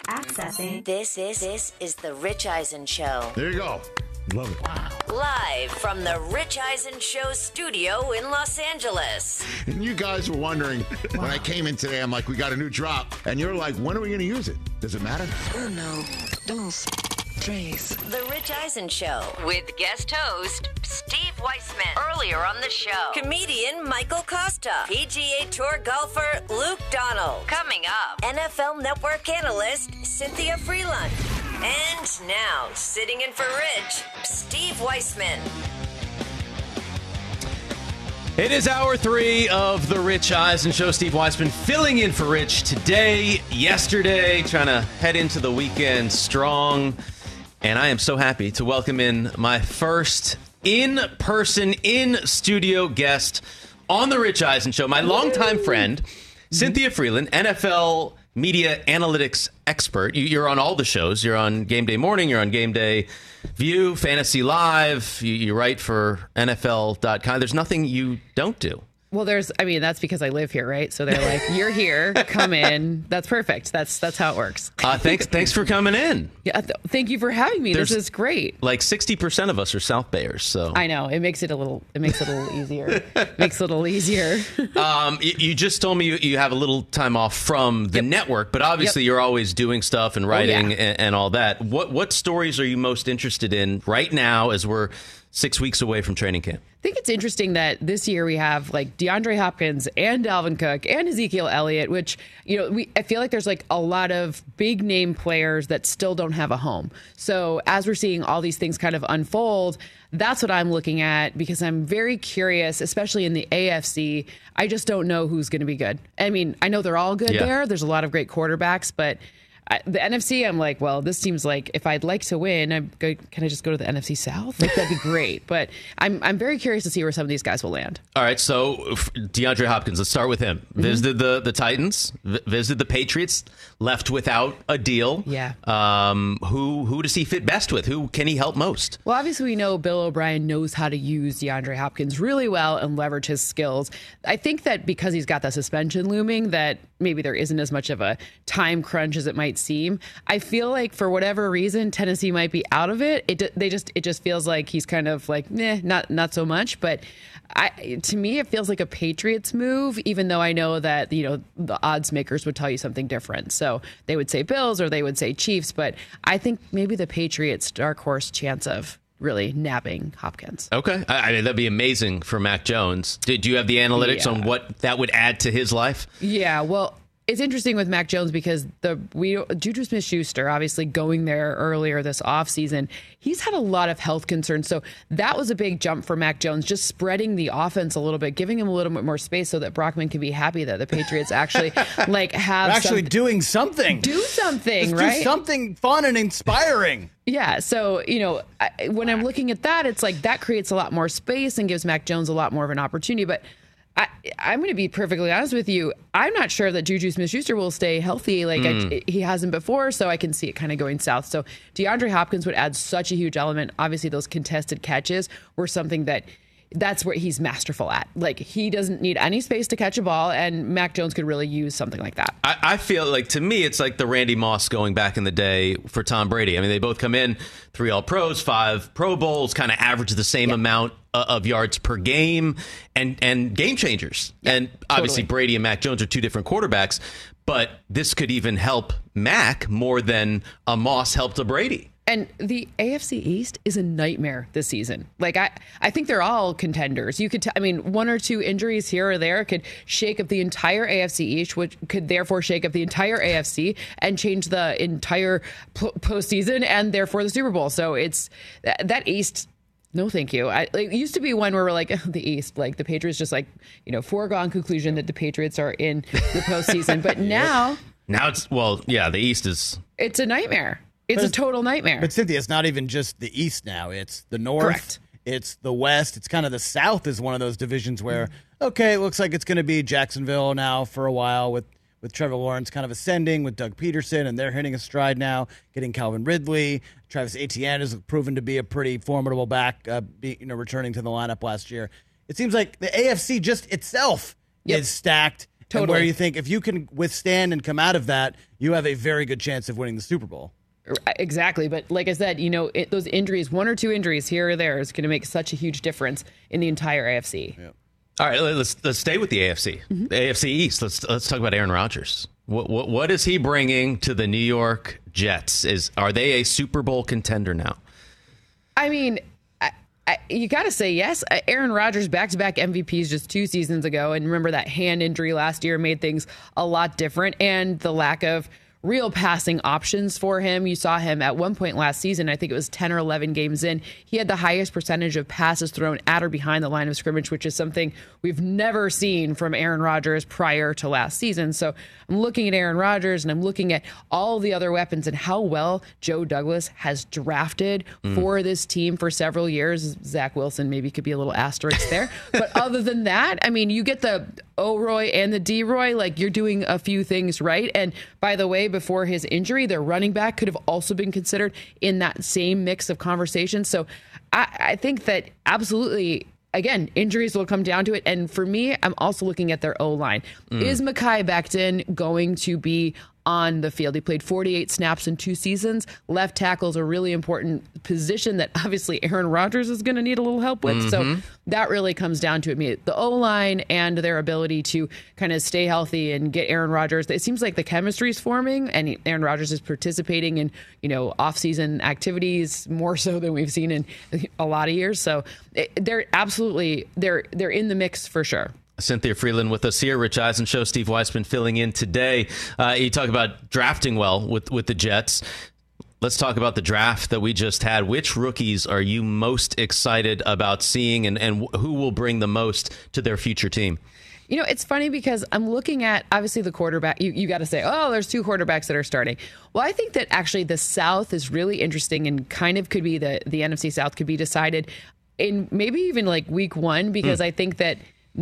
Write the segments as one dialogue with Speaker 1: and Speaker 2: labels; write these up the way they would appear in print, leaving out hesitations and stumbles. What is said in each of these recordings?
Speaker 1: Accessing.
Speaker 2: This is the Rich Eisen Show.
Speaker 3: There you go. Love it. Wow.
Speaker 2: Live from the Rich Eisen Show studio in Los Angeles.
Speaker 3: And you guys were wondering, when I came in today, I'm like, we got a new drop. And you're like, when are we going to use it? Does it matter?
Speaker 4: Uno, dos, tres.
Speaker 2: The Rich Eisen Show with guest host Steve Weissman. Earlier on the show, comedian Michael Costa, PGA Tour golfer Luke Donald. Coming up, NFL Network analyst Cynthia Freeland. And now, sitting in for Rich, Steve Weissman.
Speaker 5: It is hour 3 of the Rich Eisen Show. Steve Weissman filling in for Rich today, yesterday, trying to head into the weekend strong. And I am so happy to welcome in my first in-person, in-studio guest on the Rich Eisen Show, my longtime friend, Cynthia Freeland, NFL media analytics expert. You're on all the shows. You're on Game Day Morning. You're on Game Day View, Fantasy Live. You write for NFL.com. There's nothing you don't do.
Speaker 6: Well, that's because I live here, right? So they're like, you're here, come in. That's perfect. That's how it works.
Speaker 5: Thanks for coming in.
Speaker 6: Yeah, thank you for having me. This is great.
Speaker 5: Like 60% of us are South Bayers, so
Speaker 6: I know it makes it a little easier.
Speaker 5: You just told me you have a little time off from the network, but obviously you're always doing stuff and writing and all that. What stories are you most interested in right now as we're 6 weeks away from training camp?
Speaker 6: I think it's interesting that this year we have like DeAndre Hopkins and Dalvin Cook and Ezekiel Elliott, which, I feel like there's like a lot of big name players that still don't have a home. So as we're seeing all these things kind of unfold, that's what I'm looking at because I'm very curious, especially in the AFC. I just don't know who's going to be good. I mean, I know they're all good there. There's a lot of great quarterbacks, but the NFC, I'm like, well, this seems like if I'd like to win, can I just go to the NFC South? Like, that'd be great. But I'm very curious to see where some of these guys will land.
Speaker 5: All right, so DeAndre Hopkins, let's start with him. Mm-hmm. Visited the Titans, visited the Patriots, left without a deal.
Speaker 6: Yeah.
Speaker 5: Who does he fit best with? Who can he help most?
Speaker 6: Well, obviously, we know Bill O'Brien knows how to use DeAndre Hopkins really well and leverage his skills. I think that because he's got the suspension looming, that maybe there isn't as much of a time crunch as it might seem. I feel like for whatever reason, Tennessee might be out of it. It just feels like he's kind of like, not so much. But to me, it feels like a Patriots move, even though I know that, the odds makers would tell you something different. So they would say Bills or they would say Chiefs. But I think maybe the Patriots dark horse chance of really nabbing Hopkins.
Speaker 5: Okay. I mean, that'd be amazing for Mac Jones. Did you have the analytics on what that would add to his life?
Speaker 6: Yeah, well, it's interesting with Mac Jones because Juju Smith-Schuster, obviously going there earlier this offseason, he's had a lot of health concerns. So that was a big jump for Mac Jones, just spreading the offense a little bit, giving him a little bit more space so that Brockman can be happy that the Patriots actually have
Speaker 7: doing something.
Speaker 6: Do something,
Speaker 7: Just
Speaker 6: right?
Speaker 7: Do something fun and inspiring.
Speaker 6: Yeah, so, when I'm looking at that, it's like that creates a lot more space and gives Mac Jones a lot more of an opportunity. But I'm going to be perfectly honest with you. I'm not sure that Juju Smith-Schuster will stay healthy like he hasn't before, so I can see it kind of going south. So DeAndre Hopkins would add such a huge element. Obviously, those contested catches were something that's where he's masterful at. Like, he doesn't need any space to catch a ball, and Mac Jones could really use something like that.
Speaker 5: I feel like, to me, it's like the Randy Moss going back in the day for Tom Brady. I mean, they both come in, 3 All-Pros, 5 Pro Bowls, kind of average the same amount of yards per game, and game changers. Yeah, and obviously, totally. Brady and Mac Jones are 2 different quarterbacks, but this could even help Mac more than a Moss helped a Brady.
Speaker 6: And the AFC East is a nightmare this season. Like, I think they're all contenders. You could, 1 or 2 injuries here or there could shake up the entire AFC East, which could therefore shake up the entire AFC and change the entire postseason and therefore the Super Bowl. So it's that East. No, thank you. It used to be one where we're like, the East, like the Patriots, just like, foregone conclusion that the Patriots are in the postseason. But now
Speaker 5: it's, the East is.
Speaker 6: It's a nightmare. It's a total nightmare.
Speaker 7: But Cynthia, it's not even just the East now. It's the North.
Speaker 6: Correct.
Speaker 7: It's the West. It's kind of the South is one of those divisions where, okay, it looks like it's going to be Jacksonville now for a while with Trevor Lawrence kind of ascending, with Doug Peterson, and they're hitting a stride now, getting Calvin Ridley. Travis Etienne has proven to be a pretty formidable back, returning to the lineup last year. It seems like the AFC just itself is stacked. And where you think if you can withstand and come out of that, you have a very good chance of winning the Super Bowl.
Speaker 6: Exactly. But like I said, those injuries, 1 or 2 injuries here or there is going to make such a huge difference in the entire AFC.
Speaker 7: Yep.
Speaker 5: All right, let's stay with the AFC. The AFC East. Let's talk about Aaron Rodgers. What is he bringing to the New York Jets? Are they a Super Bowl contender now?
Speaker 6: I mean, you got to say yes. Aaron Rodgers, back-to-back MVPs just 2 seasons ago. And remember that hand injury last year made things a lot different. And the lack of real passing options for him. You saw him at one point last season, I think it was 10 or 11 games in. He had the highest percentage of passes thrown at or behind the line of scrimmage, which is something we've never seen from Aaron Rodgers prior to last season. So I'm looking at Aaron Rodgers and I'm looking at all the other weapons and how well Joe Douglas has drafted for this team for several years. Zach Wilson maybe could be a little asterisk there. But other than that, I mean, you get the O-Roy and the D-Roy, like you're doing a few things right. And by the way, before his injury, their running back could have also been considered in that same mix of conversation. So I think that absolutely, again, injuries will come down to it. And for me, I'm also looking at their O-line. Is Mekhi Becton going to be on the field? He played 48 snaps in 2 seasons. Left tackle is a really important position that obviously Aaron Rodgers is going to need a little help with. So that really comes down to it. The O-line and their ability to kind of stay healthy and get Aaron Rodgers. It seems like the chemistry is forming and Aaron Rodgers is participating in, off-season activities more so than we've seen in a lot of years. So they're absolutely, they're in the mix for sure.
Speaker 5: Cynthia Freeland with us here. Rich Eisen Show. Steve Weissman filling in today. You talk about drafting well with the Jets. Let's talk about the draft that we just had. Which rookies are you most excited about seeing and who will bring the most to their future team?
Speaker 6: It's funny because I'm looking at, obviously, the quarterback. You got to say, there's 2 quarterbacks that are starting. Well, I think that actually the South is really interesting and kind of could be the NFC South could be decided in maybe even like week 1 because I think that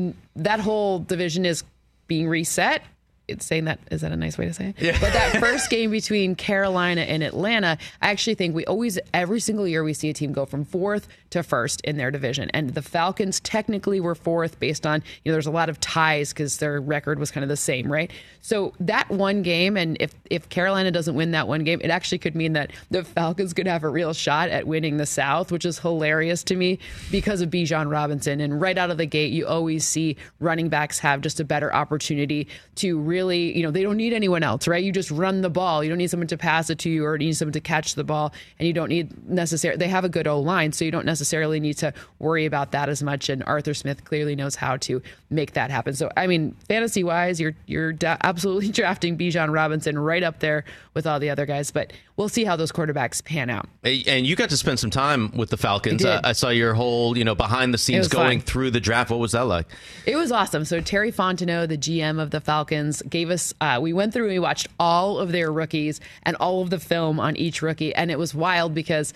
Speaker 6: whole division is being reset. It's saying that, is that a nice way to say it? Yeah. But that first game between Carolina and Atlanta, I actually think every single year we see a team go from 4th to 1st in their division. And the Falcons technically were 4th based on, there's a lot of ties because their record was kind of the same, right? So that one game, and if Carolina doesn't win that one game, it actually could mean that the Falcons could have a real shot at winning the South, which is hilarious to me because of Bijan Robinson. And right out of the gate, you always see running backs have just a better opportunity to really, they don't need anyone else, right? You just run the ball. You don't need someone to pass it to you or need someone to catch the ball. And you don't need they have a good O-line, so you don't necessarily need to worry about that as much. And Arthur Smith clearly knows how to make that happen. So, I mean, fantasy-wise, you're absolutely drafting Bijan Robinson right up there with all the other guys. But we'll see how those quarterbacks pan out.
Speaker 5: And you got to spend some time with the Falcons. I saw your whole, behind the scenes going through the draft. What was that like?
Speaker 6: It was awesome. So Terry Fontenot, the GM of the Falcons, gave us, we went through and we watched all of their rookies and all of the film on each rookie. And it was wild because,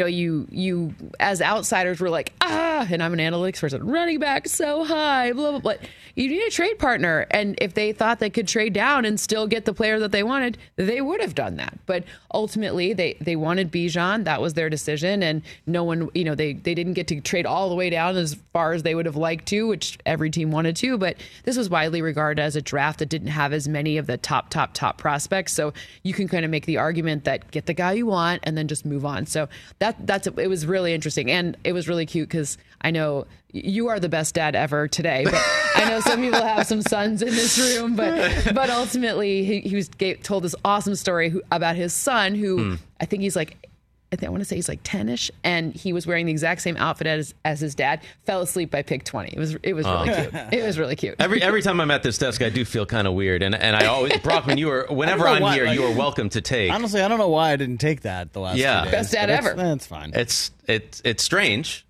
Speaker 6: you as outsiders were like, and I'm an analytics person, running back so high, blah, blah, blah. You need a trade partner. And if they thought they could trade down and still get the player that they wanted, they would have done that. But ultimately, they wanted Bijan. That was their decision. And no one, they didn't get to trade all the way down as far as they would have liked to, which every team wanted to. But this was widely regarded as a draft that didn't have as many of the top prospects. So you can kind of make the argument that get the guy you want and then just move on. So it was really interesting. And it was really cute because I know you are the best dad ever today, but I know some people have some sons in this room, but ultimately he told this awesome story about his son who I think he's like, I want to say he's like 10-ish, and he was wearing the exact same outfit as his dad, fell asleep by pick 20. It was really cute. It was really cute.
Speaker 5: Every time I'm at this desk, I do feel kind of weird. And I always, Brockman, whenever I'm here, you are welcome to take.
Speaker 7: Honestly, I don't know why I didn't take that the last 2 days.
Speaker 6: Best dad ever.
Speaker 7: That's fine.
Speaker 5: It's strange.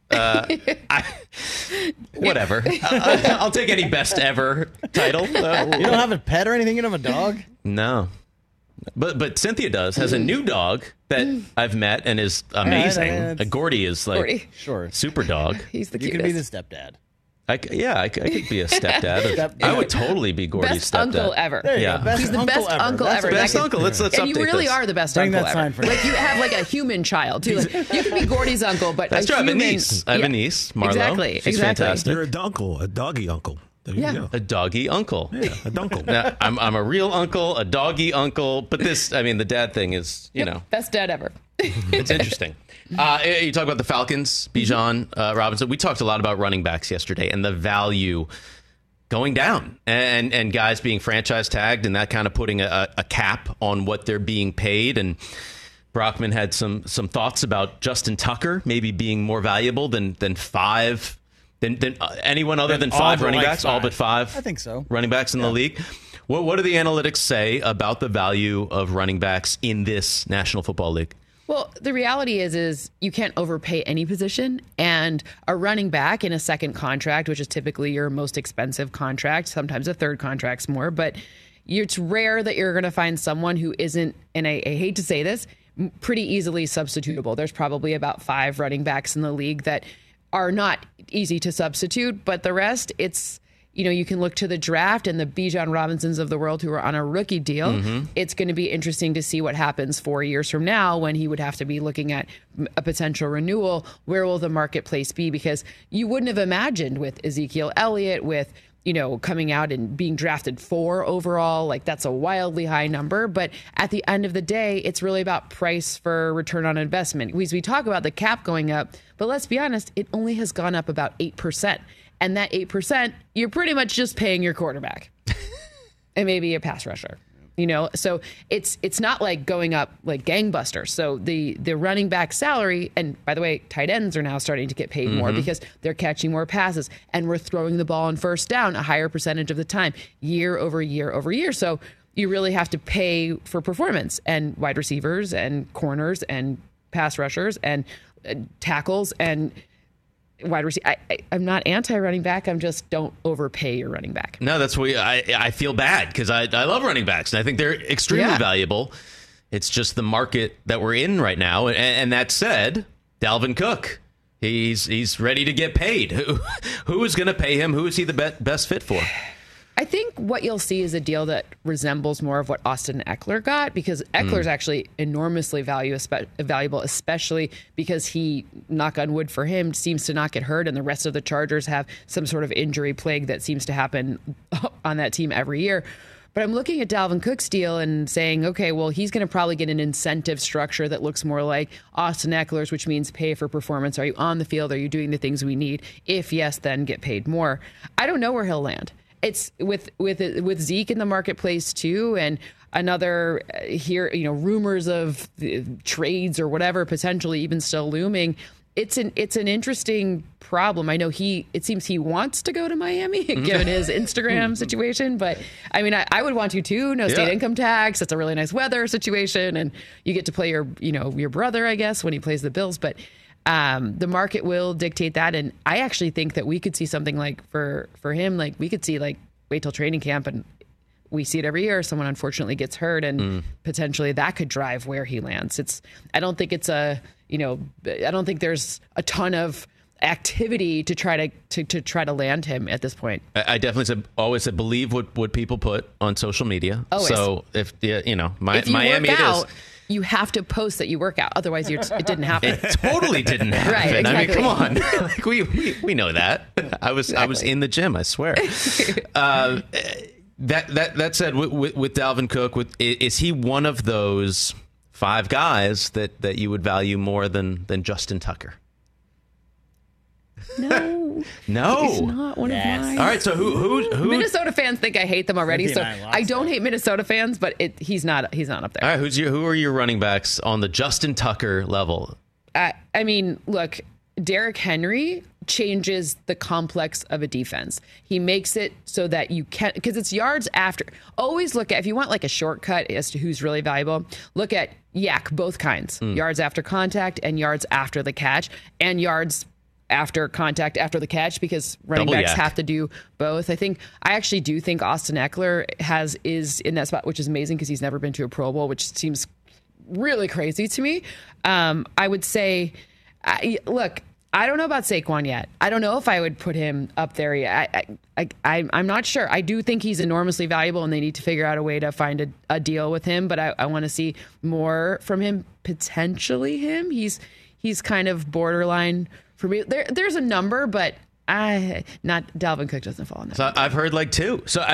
Speaker 5: Whatever. I'll take any best ever title.
Speaker 7: You don't have a pet or anything? You don't have a dog?
Speaker 5: No. But Cynthia has a new dog that I've met and is amazing. Gordy is like
Speaker 7: Sure.
Speaker 5: super dog.
Speaker 6: He's the
Speaker 7: You
Speaker 6: cutest.
Speaker 7: can be the stepdad.
Speaker 5: I could be a stepdad. I would totally be Gordy's
Speaker 6: best
Speaker 5: stepdad.
Speaker 6: uncle ever.
Speaker 5: Yeah.
Speaker 6: He's the best uncle ever.
Speaker 5: Best uncle. Let's
Speaker 6: and
Speaker 5: update
Speaker 6: you really
Speaker 5: this.
Speaker 6: are the best
Speaker 7: Bring
Speaker 6: uncle
Speaker 7: that
Speaker 6: ever.
Speaker 7: sign for
Speaker 6: Like you have like a human child too. Like, you can be Gordy's uncle, but
Speaker 5: That's true. I have a
Speaker 6: human,
Speaker 5: niece. I have a niece, Marlo.
Speaker 6: Exactly.
Speaker 5: She's fantastic.
Speaker 1: You're a doggy uncle. There you go.
Speaker 5: A doggy uncle.
Speaker 1: Yeah, a dunkle.
Speaker 5: Now, I'm a real uncle, a doggy uncle, but the dad thing is,
Speaker 6: best dad ever.
Speaker 5: it's interesting. You talk about the Falcons, Bijan Robinson. We talked a lot about running backs yesterday and the value going down and guys being franchise tagged and that kind of putting a cap on what they're being paid. And Brockman had some thoughts about Justin Tucker maybe being more valuable than five. Than anyone other than five running backs, all but five.
Speaker 7: I think so.
Speaker 5: Running backs in the league. What do the analytics say about the value of running backs in this National Football League?
Speaker 6: Well, the reality is you can't overpay any position, and a running back in a second contract, which is typically your most expensive contract, sometimes a third contract's more, but it's rare that you're going to find someone who isn't, and I hate to say this, pretty easily substitutable. There's probably about 5 running backs in the league that are not easy to substitute, but the rest, it's, you can look to the draft and the Bijan Robinsons of the world who are on a rookie deal. Mm-hmm. It's going to be interesting to see what happens 4 years from now when he would have to be looking at a potential renewal. Where will the marketplace be? Because you wouldn't have imagined with Ezekiel Elliott, with coming out and being drafted 4 overall, like that's a wildly high number. But at the end of the day, it's really about price for return on investment. We talk about the cap going up, but let's be honest, it only has gone up about 8%. And that 8%, you're pretty much just paying your quarterback and maybe a pass rusher. So it's not like going up like gangbusters. So the running back salary, and by the way, tight ends are now starting to get paid more because they're catching more passes and we're throwing the ball on first down a higher percentage of the time, year over year over year. So you really have to pay for performance, and wide receivers and corners and pass rushers and tackles and wide receiver. I'm not anti-running back. I'm just don't overpay your running back.
Speaker 5: No, that's what I feel bad because I love running backs and I think they're extremely valuable. It's just the market that we're in right now. And that said, Dalvin Cook, he's ready to get paid. Who is going to pay him? Who is he the best fit for?
Speaker 6: I think what you'll see is a deal that resembles more of what Austin Eckler got, because Eckler's actually enormously valuable, especially because he, knock on wood for him, seems to not get hurt, and the rest of the Chargers have some sort of injury plague that seems to happen on that team every year. But I'm looking at Dalvin Cook's deal and saying, okay, well, he's going to probably get an incentive structure that looks more like Austin Eckler's, which means pay for performance. Are you on the field? Are you doing the things we need? If yes, then get paid more. I don't know where he'll land. It's with Zeke in the marketplace too, and another here, rumors of trades or whatever potentially even still looming. It's an interesting problem. I know it seems he wants to go to Miami given his Instagram situation, but I mean, I would want to too. No state income tax. It's a really nice weather situation, and you get to play your brother, I guess, when he plays the Bills, but. The market will dictate that, and I actually think that we could see something like for him, like we could see like wait till training camp, and we see it every year. Someone unfortunately gets hurt, and potentially that could drive where he lands. I don't think I don't think there's a ton of activity to try to land him at this point.
Speaker 5: I definitely always said believe what people put on social media.
Speaker 6: Always.
Speaker 5: So if
Speaker 6: Miami it is. You have to post that you work out. Otherwise, it didn't happen.
Speaker 5: It totally didn't happen.
Speaker 6: Right, exactly.
Speaker 5: I mean, come on. Like, we know that. I was in the gym, I swear. That said, with Dalvin Cook, is he one of those 5 guys that you would value more than Justin Tucker?
Speaker 6: No.
Speaker 5: He's
Speaker 6: not one of mine.
Speaker 5: All right, so who
Speaker 6: Minnesota fans think I hate them already, so I don't hate Minnesota fans, but he's not up there.
Speaker 5: All right, who are your running backs on the Justin Tucker level?
Speaker 6: I mean, look, Derrick Henry changes the complex of a defense. He makes it so that you can, because it's yards after. Always look at, if you want like a shortcut as to who's really valuable, look at both kinds. Yards after contact and yards after the catch, and yards after contact after the catch, because running backs have to do both. I actually do think Austin Eckler is in that spot, which is amazing because he's never been to a Pro Bowl, which seems really crazy to me. I would say, look, I don't know about Saquon yet. I don't know if I would put him up there yet. I'm not sure. I do think he's enormously valuable, and they need to figure out a way to find a deal with him, but I want to see more from him, potentially him. He's kind of borderline for me. There's a number, but Not Dalvin Cook doesn't fall in that.
Speaker 5: So I've heard like 2. So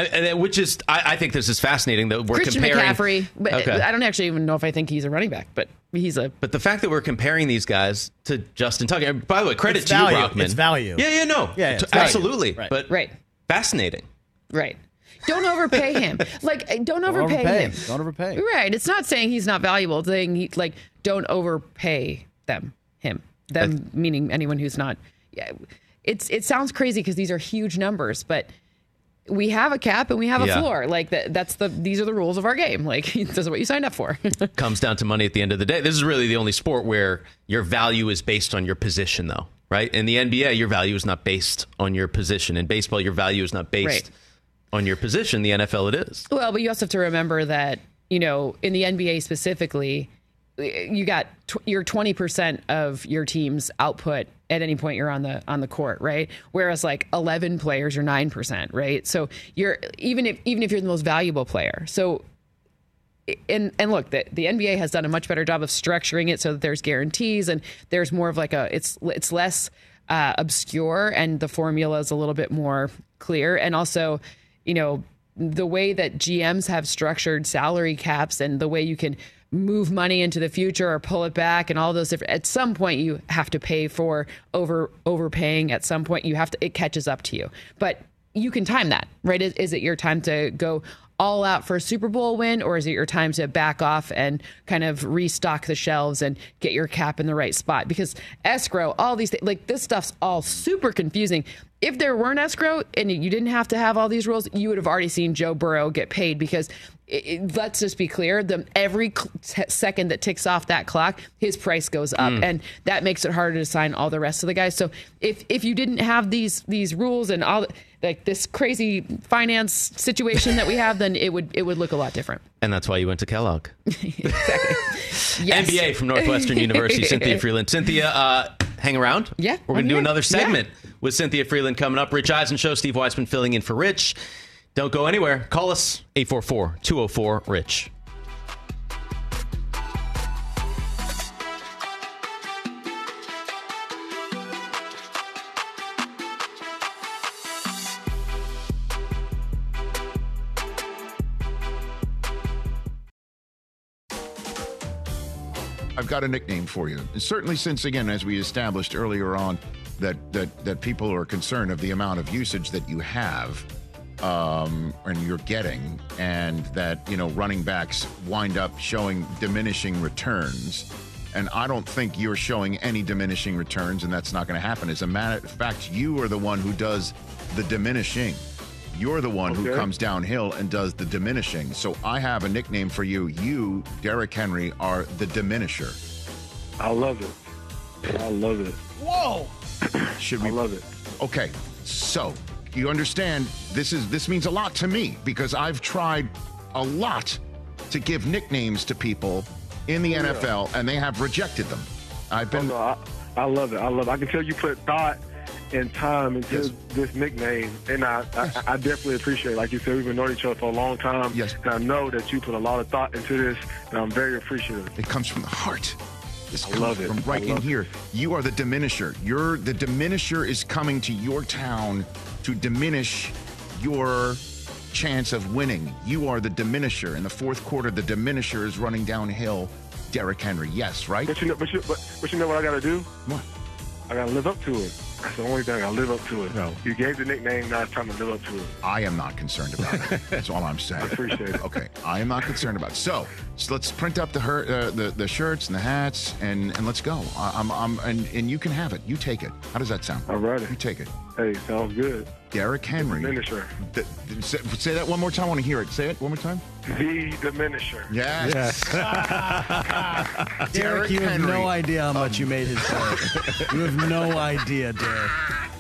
Speaker 5: I think this is fascinating that we're
Speaker 6: Christian
Speaker 5: comparing
Speaker 6: McCaffrey. But
Speaker 5: Okay.
Speaker 6: I don't actually even know if I think he's a running back, but
Speaker 5: But the fact that we're comparing these guys to Justin Tucker, by the way, credit
Speaker 7: It's
Speaker 5: to
Speaker 7: value.
Speaker 5: you, Brockman.
Speaker 7: It's value.
Speaker 5: Yeah, no.
Speaker 7: Yeah, it's
Speaker 5: absolutely.
Speaker 7: value. Right.
Speaker 5: But
Speaker 6: Right.
Speaker 5: fascinating.
Speaker 6: right. Don't overpay him. Don't overpay him.
Speaker 7: Don't overpay.
Speaker 6: Right. It's not saying he's not valuable. It's saying don't overpay them. Him. Them meaning anyone who's not. Yeah. It sounds crazy because these are huge numbers, but we have a cap and we have a floor. These are the rules of our game. This is what you signed up for.
Speaker 5: Comes down to money at the end of the day. This is really the only sport where your value is based on your position, though, right? In the NBA, your value is not based on your position. In baseball, your value is not based on your position. The NFL, it is.
Speaker 6: Well, but you also have to remember that, in the NBA specifically, you got your 20% of your team's output at any point you're on the court, right? Whereas 11 players are 9%, right? So you're even if you're the most valuable player. So and look, the NBA has done a much better job of structuring it so that there's guarantees and there's more of it's less obscure and the formula is a little bit more clear. And also, the way that GMs have structured salary caps and the way you can move money into the future or pull it back and all those different, at some point you have to pay for overpaying. At some point it catches up to you, but you can time that, right? Is it your time to go all out for a Super Bowl win, or is it your time to back off and kind of restock the shelves and get your cap in the right spot? Because escrow, all these things, this stuff's all super confusing. If there weren't escrow and you didn't have to have all these rules, you would have already seen Joe Burrow get paid because let's just be clear, every second that ticks off that clock, his price goes up, and that makes it harder to sign all the rest of the guys. So if you didn't have these rules and all this crazy finance situation that we have, then it would look a lot different.
Speaker 5: And that's why you went to Kellogg.
Speaker 6: Exactly. Yes.
Speaker 5: MBA from Northwestern University, Cynthia Freeland. Cynthia, hang around.
Speaker 6: Yeah,
Speaker 5: We're going to do
Speaker 6: here.
Speaker 5: another segment with Cynthia Freeland coming up. Rich Eisen Show, Steve Weissman filling in for Rich. Don't go anywhere. Call us 844-204-RICH.
Speaker 3: I've got a nickname for you. Certainly since, again, as we established earlier on, that people are concerned of the amount of usage that you have and you're getting, and that, running backs wind up showing diminishing returns. And I don't think you're showing any diminishing returns, and that's not going to happen. As a matter of fact, you are the one who does the diminishing. You're the one who comes downhill and does the diminishing. So I have a nickname for you. You, Derrick Henry, are the diminisher.
Speaker 1: I love it. I love it.
Speaker 7: Whoa!
Speaker 3: I
Speaker 1: love it.
Speaker 3: Okay, so you understand this means a lot to me because I've tried a lot to give nicknames to people in the NFL, and they have rejected them. I've been.
Speaker 1: I love it. I love it. I can tell you put thought and time into this nickname, and I definitely appreciate it. Like you said, we've been knowing each other for a long time.
Speaker 3: Yes.
Speaker 1: And I know that you put a lot of thought into this, and I'm very appreciative.
Speaker 3: It comes from the heart. This
Speaker 1: I
Speaker 3: comes
Speaker 1: love it.
Speaker 3: from right in here. You are the diminisher. The diminisher is coming to your town to diminish your chance of winning. You are the diminisher. In the fourth quarter, the diminisher is running downhill. Derrick Henry, yes, right?
Speaker 1: But you know what I got to do?
Speaker 3: What?
Speaker 1: I got to live up to it. That's the only thing. I got to live up to it.
Speaker 3: No.
Speaker 1: You gave the nickname. Now it's time to live up to it.
Speaker 3: I am not concerned about it. That's all I'm saying.
Speaker 1: I appreciate it.
Speaker 3: Okay, I am not concerned about it. So let's print up the shirts and the hats and let's go. And you can have it. You take it. How does that sound?
Speaker 1: All right.
Speaker 3: You take it.
Speaker 1: Hey, sounds good.
Speaker 3: Derrick Henry.
Speaker 1: Diminisher.
Speaker 3: Say that one more time. I want to hear it. Say it one more time.
Speaker 1: The Diminisher.
Speaker 3: Yes.
Speaker 7: Derrick, you have
Speaker 3: Henry.
Speaker 7: no idea how much you made his day. You have no idea, Derrick.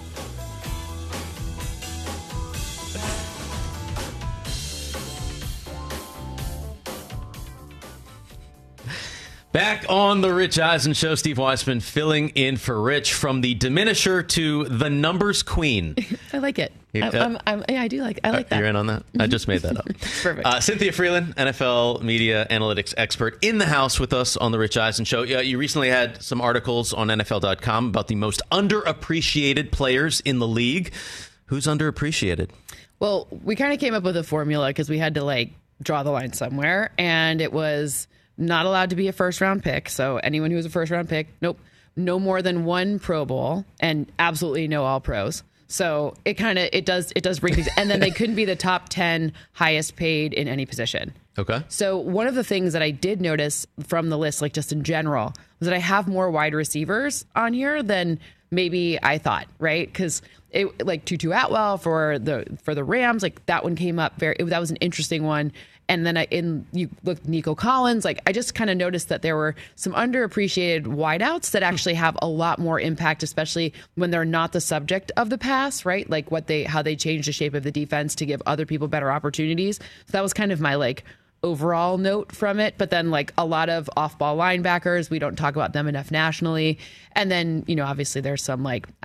Speaker 5: Back on the Rich Eisen Show, Steve Weissman filling in for Rich, from the diminisher to the numbers queen.
Speaker 6: I like it. I do like that.
Speaker 5: You're in on that? I just made that up.
Speaker 6: Perfect.
Speaker 5: Cynthia Freeland, NFL media analytics expert, in the house with us on the Rich Eisen Show. You recently had some articles on NFL.com about the most underappreciated players in the league. Who's underappreciated?
Speaker 6: Well, we kind of came up with a formula because we had to draw the line somewhere, and it was not allowed to be a first-round pick. So anyone who was a first-round pick, nope. No more than one Pro Bowl, and absolutely no All Pros. So it does bring things, and then they couldn't be the top 10 highest paid in any position.
Speaker 5: Okay.
Speaker 6: So one of the things that I did notice from the list, just in general, was that I have more wide receivers on here than maybe I thought, right? Because Tutu Atwell for the Rams, that one came up that was an interesting one. And then you look Nico Collins, I just kind of noticed that there were some underappreciated wideouts that actually have a lot more impact, especially when they're not the subject of the pass, right? How they change the shape of the defense to give other people better opportunities. So that was kind of my overall note from it. But then a lot of off-ball linebackers, we don't talk about them enough nationally. And then, obviously there's some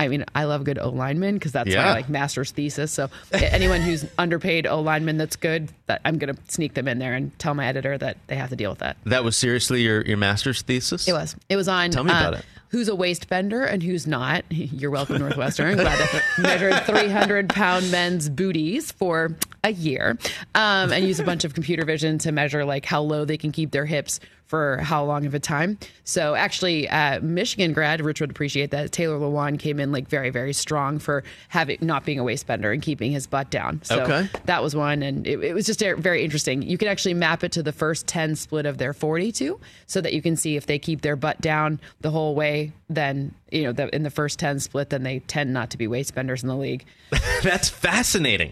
Speaker 6: I love good O-linemen because that's my master's thesis. So anyone who's underpaid O-lineman that's good, that I'm going to sneak them in there and tell my editor that they have to deal with that.
Speaker 5: That was seriously your master's thesis?
Speaker 6: It was. It was on.
Speaker 5: Tell me about it.
Speaker 6: Who's a waist bender and who's not. You're welcome, Northwestern. Glad to measure 300-pound men's booties for a year and use a bunch of computer vision to measure how low they can keep their hips for how long of a time. So actually, Michigan grad, Rich would appreciate that. Taylor Lewan came in very, very strong for not being a waist bender and keeping his butt down. So that was one. And it was just very interesting. You can actually map it to the first 10 split of their 42 so that you can see if they keep their butt down the whole way, then, in the first 10 split, then they tend not to be waist benders in the league.
Speaker 5: That's fascinating.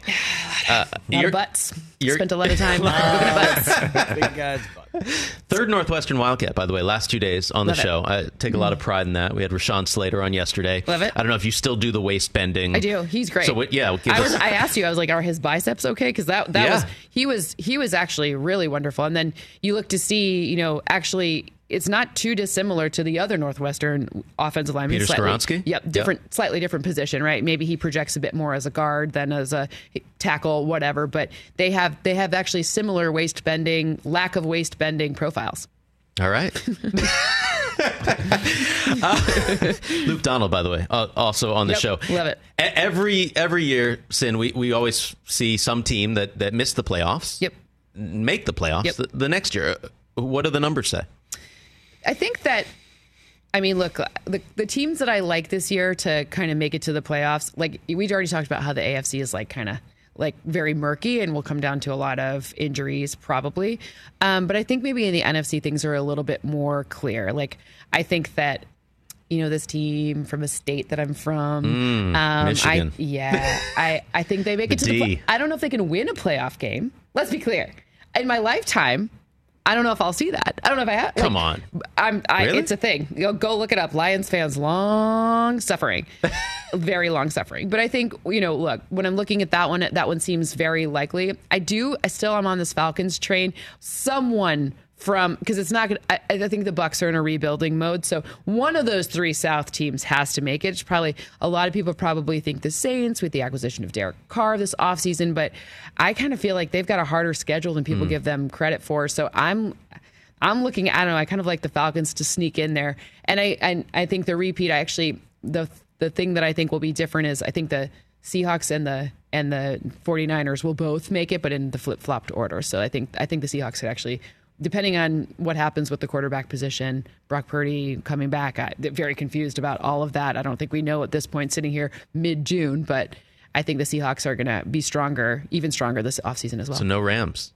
Speaker 6: A lot of butts. Spent a lot of time looking at butts.
Speaker 7: Big guy's butt.
Speaker 5: Third Northwestern Wildcat, by the way, last 2 days on the show. I take a lot of pride in that. We had Rashawn Slater on yesterday.
Speaker 6: Love it.
Speaker 5: I don't know if you still do the waist bending.
Speaker 6: I do. He's great.
Speaker 5: So
Speaker 6: I asked you, I was are his biceps okay? Because he was actually really wonderful. And then you look to see, actually it's not too dissimilar to the other Northwestern offensive lineman.
Speaker 5: Peter Skoronski?
Speaker 6: Yep, slightly different position, right? Maybe he projects a bit more as a guard than as a tackle, whatever. But they have actually similar lack of waist bending profiles.
Speaker 5: All right. Luke Donald, by the way, also on the show.
Speaker 6: Love it.
Speaker 5: Every year, Sin, we always see some team that missed the playoffs.
Speaker 6: Yep.
Speaker 5: Make the playoffs the next year. What do the numbers say?
Speaker 6: I think that, look, the teams that I like this year to kind of make it to the playoffs, we already talked about how the AFC is kind of very murky and will come down to a lot of injuries probably. But I think maybe in the NFC things are a little bit more clear. I think that, this team from a state that I'm from,
Speaker 5: Michigan.
Speaker 6: I think they make it to the I don't know if they can win a playoff game. Let's be clear. In my lifetime, I don't know if I'll see that. I don't know if I have.
Speaker 5: Come on.
Speaker 6: Really? It's a thing. Go look it up. Lions fans, long suffering. Very long suffering. But I think, look, when I'm looking at that one seems very likely. I still am on this Falcons train. Someone because it's not going to, I think the Bucs are in a rebuilding mode. So one of those three South teams has to make it. It's probably, a lot of people probably think the Saints with the acquisition of Derek Carr this offseason, but I kind of feel like they've got a harder schedule than people give them credit for. So I'm looking, I don't know, I kind of like the Falcons to sneak in there. And I think the repeat, the thing that I think will be different is I think the Seahawks and the 49ers will both make it, but in the flip-flopped order. So I think the Seahawks could actually, depending on what happens with the quarterback position, Brock Purdy coming back, I'm very confused about all of that. I don't think we know at this point sitting here mid-June, but I think the Seahawks are going to be even stronger this offseason as well.
Speaker 5: So no Rams.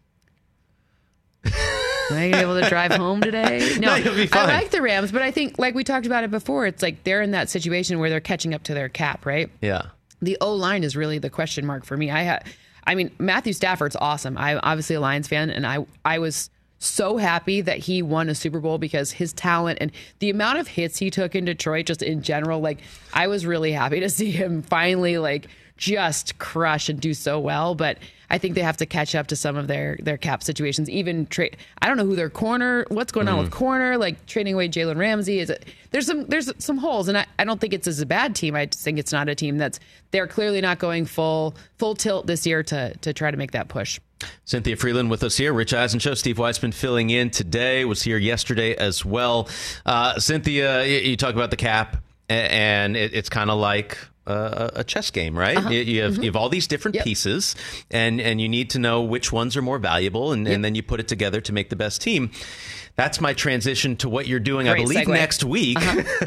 Speaker 6: Am I going to be able to drive home today? No,
Speaker 5: you'll be fine.
Speaker 6: I like the Rams, but I think, like we talked about it before, it's they're in that situation where they're catching up to their cap, right?
Speaker 5: Yeah.
Speaker 6: The O-line is really the question mark for me. Matthew Stafford's awesome. I'm obviously a Lions fan, and I was so happy that he won a Super Bowl because his talent and the amount of hits he took in Detroit, just in general, I was really happy to see him finally just crush and do so well. But I think they have to catch up to some of their cap situations. Even I don't know who their what's going on with corner, like trading away Jalen Ramsey. There's some holes, and I don't think it's as a bad team. I just think it's not a team they're clearly not going full tilt this year to try to make that push.
Speaker 5: Cynthia Freeland with us here. Rich Eisen Show. Steve Weissman filling in today. Was here yesterday as well. Cynthia, you talk about the cap, and it's kind of like a chess game, right? Uh-huh. You have all these different pieces, and you need to know which ones are more valuable, and then you put it together to make the best team. That's my transition to what you're doing,
Speaker 6: Great
Speaker 5: I believe,
Speaker 6: segue.
Speaker 5: Next week.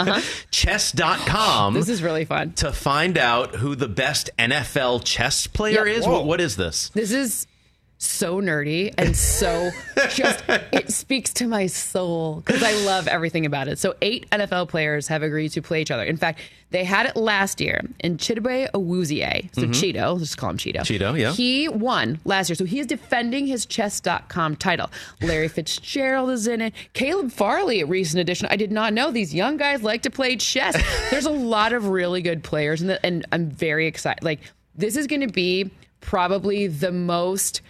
Speaker 5: Chess.com.
Speaker 6: This is really fun.
Speaker 5: To find out who the best NFL chess player is. What is this?
Speaker 6: This is so nerdy and so it speaks to my soul because I love everything about it. So 8 NFL players have agreed to play each other. In fact, they had it last year, and Chidobe Awuzie, so Cheeto, let's just call him Cheeto.
Speaker 5: Cheeto, yeah.
Speaker 6: He won last year, so he is defending his chess.com title. Larry Fitzgerald is in it. Caleb Farley, a recent addition. I did not know these young guys like to play chess. There's a lot of really good players, and I'm very excited. Like, this is going to be probably the most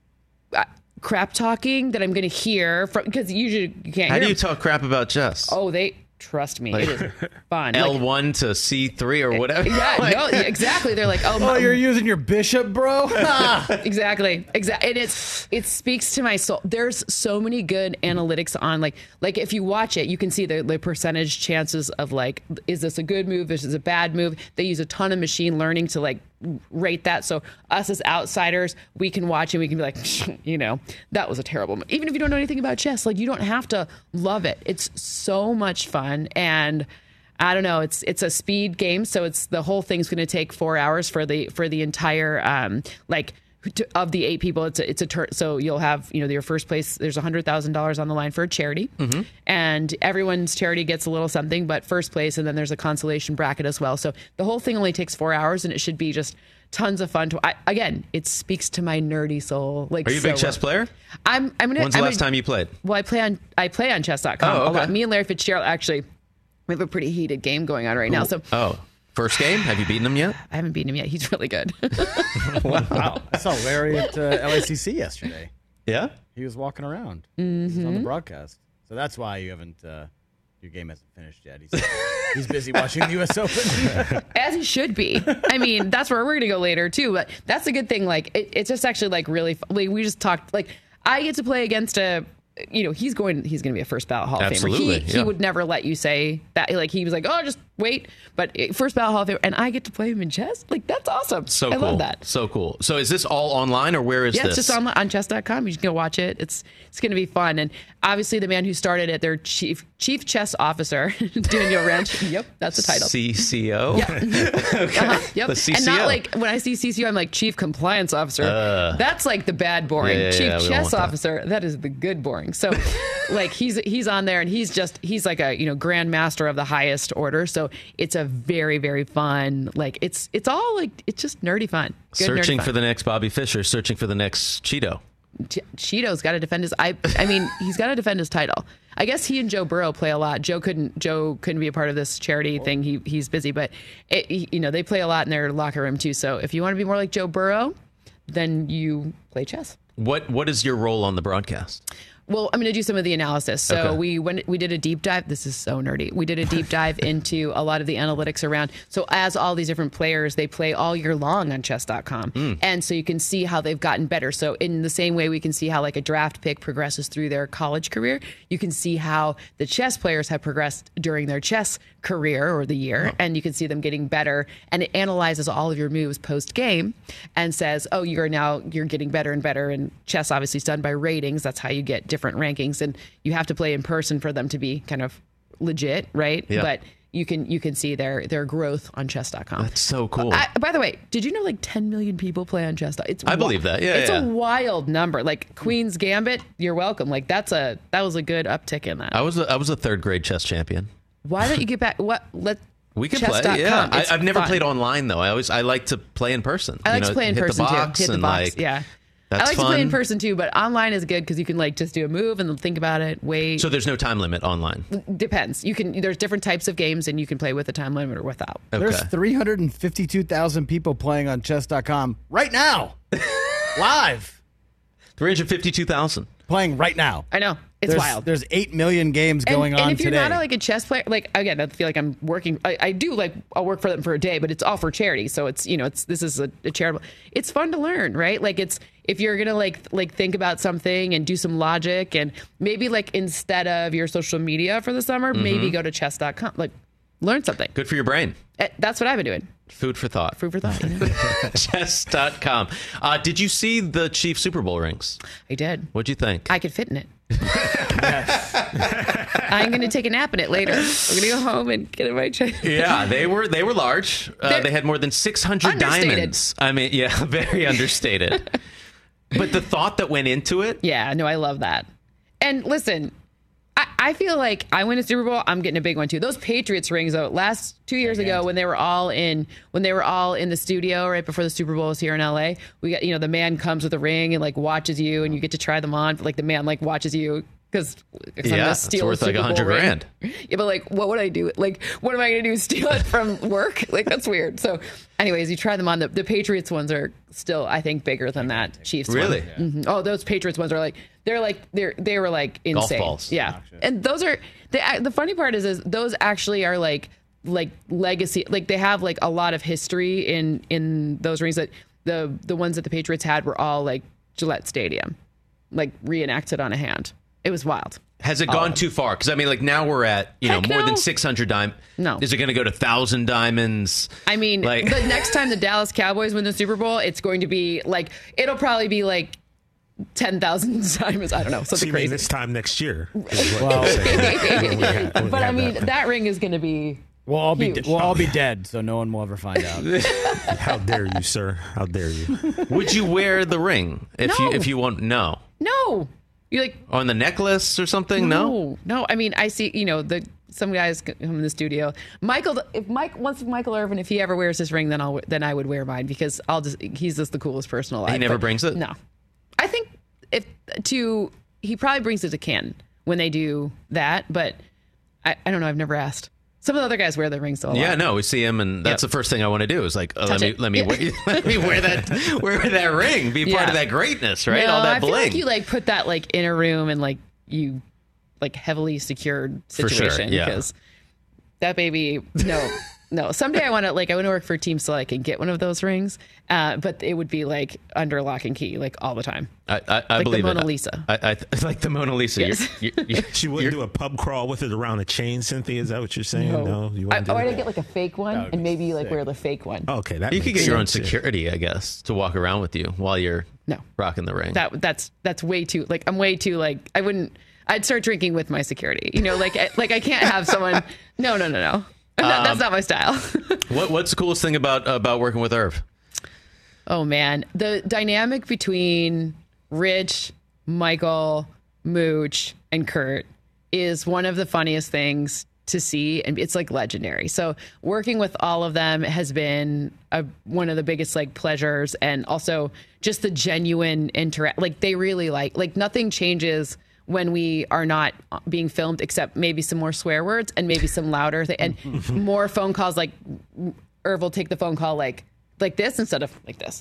Speaker 6: crap talking that I'm going to hear from, because usually you can't
Speaker 5: How
Speaker 6: hear
Speaker 5: do you talk crap about chess?
Speaker 6: Oh, trust me, it is fun.
Speaker 5: L1 to C3 or whatever.
Speaker 6: Yeah, no, exactly. They're like,
Speaker 7: you're using your bishop, bro?
Speaker 6: Exactly. And it speaks to my soul. There's so many good analytics on, like if you watch it, you can see the percentage chances of, like, is this a good move? Is this a bad move? They use a ton of machine learning to, like, rate that. So us as outsiders, we can watch and we can be like, that was a terrible move. Even if you don't know anything about chess, like, you don't have to love it. It's so much fun. And I don't know, it's a speed game, so the whole thing's going to take 4 hours for the entire of the 8 people. It's a turn. So you'll have your first place. There's $100,000 on the line for a charity, and everyone's charity gets a little something. But first place, and then there's a consolation bracket as well. So the whole thing only takes 4 hours, and it should be just tons of fun. Again, it speaks to my nerdy soul. Like,
Speaker 5: are you a big chess player?
Speaker 6: When's
Speaker 5: the last time you played?
Speaker 6: Well, I play on chess.com a lot. Me and Larry Fitzgerald actually. We have a pretty heated game going on right now. So,
Speaker 5: first game? Have you beaten him yet?
Speaker 6: I haven't beaten him yet. He's really good.
Speaker 7: Wow. I saw Larry at LACC yesterday.
Speaker 5: Yeah?
Speaker 7: He was walking around. He was on the broadcast. So that's why you haven't, your game hasn't finished yet. He's busy watching the U.S. Open.
Speaker 6: As he should be. I mean, that's where we're going to go later, too. But that's a good thing. Like, it's just actually, like, really fun. Like, we just talked, like, I get to play against he's going to be a first ballot Hall of
Speaker 5: Absolutely,
Speaker 6: Famer. He would never let you say that. Like, he was like, just wait. But first ballot Hall of Famer, and I get to play him in chess. Like, that's awesome.
Speaker 5: So
Speaker 6: I
Speaker 5: cool.
Speaker 6: love that.
Speaker 5: So cool. So is this all online, or where is this?
Speaker 6: Yeah, it's just on chess.com. You can go watch it. It's going to be fun. And obviously the man who started it, their chief chess officer, Daniel Wrench. Yep, that's the title.
Speaker 5: CCO?
Speaker 6: Yeah.
Speaker 5: Okay.
Speaker 6: Yep.
Speaker 5: The CCO.
Speaker 6: And not like, when I see CCO, I'm like, Chief Compliance Officer. That's like the bad boring.
Speaker 5: Yeah,
Speaker 6: Chief Chess Officer, that is the good boring. So like he's on there, and he's like a Grand Master of the highest order. So it's a very, very fun, like it's all like, it's just nerdy fun. Good
Speaker 5: searching
Speaker 6: nerdy fun.
Speaker 5: for the next Bobby Fischer, searching for the next Cheeto.
Speaker 6: Cheeto's got to defend his. I mean, he's got to defend his title. I guess he and Joe Burrow play a lot. Joe couldn't be a part of this charity thing. He's busy, but they play a lot in their locker room too. So if you want to be more like Joe Burrow, then you play chess.
Speaker 5: What is your role on the broadcast?
Speaker 6: Well, I'm going to do some of the analysis. So
Speaker 5: Okay.
Speaker 6: we did a deep dive. This is so nerdy. We did a deep dive into a lot of the analytics around. So as all these different players, they play all year long on chess.com. And so you can see how they've gotten better. So in the same way we can see how like a draft pick progresses through their college career, you can see how the chess players have progressed during their chess career or the year. And you can see them getting better. And it analyzes all of your moves post game and says, you're getting better and better. And chess obviously is done by ratings. That's how you get different rankings, and you have to play in person for them to be kind of legit, right?
Speaker 5: Yeah.
Speaker 6: But you can see their growth on chess.com.
Speaker 5: That's so cool.
Speaker 6: By the way, did you know like 10 million people play on chess?
Speaker 5: I believe that. Yeah,
Speaker 6: it's a wild number. Like Queen's Gambit, you're welcome. Like that was a good uptick in that.
Speaker 5: I was a third grade chess champion.
Speaker 6: Why don't you get back?
Speaker 5: We can
Speaker 6: chess.com.
Speaker 5: play. Yeah,
Speaker 6: It's
Speaker 5: I've never
Speaker 6: fun.
Speaker 5: played online though. I like to play in person.
Speaker 6: I like to play in person too. Hit the box. Yeah.
Speaker 5: That's
Speaker 6: I like
Speaker 5: fun.
Speaker 6: to play in person too, but online is good because you can like just do a move and then think about it. Wait.
Speaker 5: So there's no time limit online.
Speaker 6: Depends. There's different types of games, and you can play with a time limit or without.
Speaker 5: Okay.
Speaker 7: There's 352,000 people playing on chess.com right now. Live.
Speaker 5: 352,000.
Speaker 7: Playing right now.
Speaker 6: I know. It's wild.
Speaker 7: There's 8 million games going on today.
Speaker 6: And if you're not like a chess player, like again, I feel like I'm working. I do like I'll work for them for a day, but it's all for charity. So it's this is a charitable. It's fun to learn, right? Like it's if you're gonna like think about something and do some logic and maybe like instead of your social media for the summer, maybe go to chess.com. Like learn something.
Speaker 5: Good for your brain.
Speaker 6: That's what I've been doing.
Speaker 5: Food for thought.
Speaker 6: Food for thought. You know?
Speaker 5: Chess.com. Did you see the Chiefs Super Bowl rings?
Speaker 6: I did.
Speaker 5: What'd you think?
Speaker 6: I could fit in it. I'm going to take a nap in it later. I'm going to go home and get in my chair.
Speaker 5: Yeah, they were large. They had more than 600 diamonds. I mean, yeah, very understated. But the thought that went into it.
Speaker 6: Yeah, no, I love that. And listen, I feel like I win a Super Bowl, I'm getting a big one too. Those Patriots rings, though, 2 years ago when they were all in the studio right before the Super Bowl was here in LA, we got the man comes with a ring and like watches you and you get to try them on. Like the man like watches you because I'm gonna steal
Speaker 5: it's worth like $100,000.
Speaker 6: Yeah, but like what would I do? Like what am I gonna do? Steal it from work? Like that's weird. So anyways, you try them on. The Patriots ones are still I think bigger than that Chiefs
Speaker 5: really?
Speaker 6: one. Mm-hmm. Oh, those Patriots ones are like they were like insane.
Speaker 5: Golf balls.
Speaker 6: Yeah. And those are the funny part is those actually are like legacy, like they have like a lot of history in those rings. That the ones that the Patriots had were all like Gillette Stadium, like reenacted on a hand. It was wild.
Speaker 5: Has it gone too far? Because I mean, like now we're at more than 600 diamonds.
Speaker 6: No,
Speaker 5: is it going to go to 1,000 diamonds?
Speaker 6: I mean,
Speaker 5: like
Speaker 6: the next time the Dallas Cowboys win the Super Bowl, it's going to be like it'll probably be like 10,000 diamonds. I don't know, something crazy.
Speaker 8: This time next year.
Speaker 6: But I mean, that ring is going to be.
Speaker 7: We'll all be dead, so no one will ever find out.
Speaker 8: How dare you, sir? How dare you?
Speaker 5: Would you wear the ring if you want? No.
Speaker 6: You like
Speaker 5: on the necklace or something? No.
Speaker 6: I mean, I see. Some guys come in the studio. Michael Irvin, if he ever wears this ring, then I would wear mine because he's just the coolest person alive.
Speaker 5: He never brings it.
Speaker 6: No, I think he probably brings it to Canton when they do that, but I don't know. I've never asked. Some of the other guys wear their rings a lot.
Speaker 5: Yeah, no, we see him, and that's the first thing I want to do is like, let me wear that ring, be part of that greatness, right?
Speaker 6: No,
Speaker 5: all that
Speaker 6: I
Speaker 5: bling.
Speaker 6: feel like you like put that like in a room and like you like heavily secured situation because that baby. No. Someday I want to work for a team so I can get one of those rings, but it would be like under lock and key, like all the time.
Speaker 5: I
Speaker 6: like
Speaker 5: believe
Speaker 6: the Mona Lisa.
Speaker 5: I like the Mona Lisa.
Speaker 6: Yes.
Speaker 8: She wouldn't do a pub crawl with it around a chain, Cynthia. Is that what you're saying? No, you wouldn't.
Speaker 6: I'd get like a fake one and maybe like wear the fake one.
Speaker 8: Okay,
Speaker 5: you could get your own security, I guess, to walk around with you while you're rocking the ring.
Speaker 6: That's way too like I'm way too like I wouldn't. I'd start drinking with my security. Like I can't have someone. No. That's not my style.
Speaker 5: What's the coolest thing about working with Irv?
Speaker 6: Oh man, the dynamic between Rich, Michael, Mooch, and Kurt is one of the funniest things to see, and it's like legendary. So working with all of them has been one of the biggest like pleasures, and also just the genuine interact. Like they really like nothing changes when we are not being filmed, except maybe some more swear words and maybe some louder and more phone calls. Like Irv will take the phone call like this instead of like this.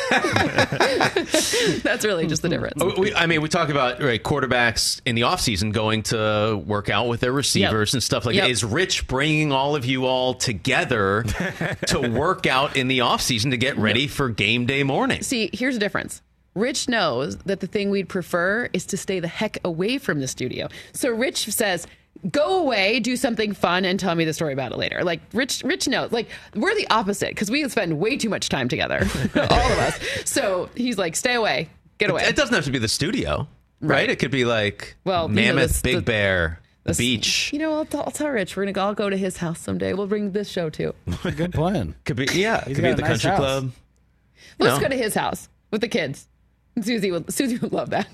Speaker 6: That's really just the difference.
Speaker 5: We talk about quarterbacks in the offseason going to work out with their receivers and stuff like that. Is Rich bringing all of you all together to work out in the offseason to get ready for game day morning?
Speaker 6: See, here's the difference. Rich knows that the thing we'd prefer is to stay the heck away from the studio. So Rich says, go away, do something fun, and tell me the story about it later. Like, Rich knows. Like, we're the opposite, because we spend way too much time together, all of us. So he's like, stay away, get away.
Speaker 5: It doesn't have to be the studio, right? It could be like Mammoth, Big Bear, the beach.
Speaker 6: I'll tell Rich, we're going to all go to his house someday. We'll bring this show, too.
Speaker 7: Good plan.
Speaker 5: Could be, could be at the country club.
Speaker 6: Let's go to his house with the kids. Susie would love that.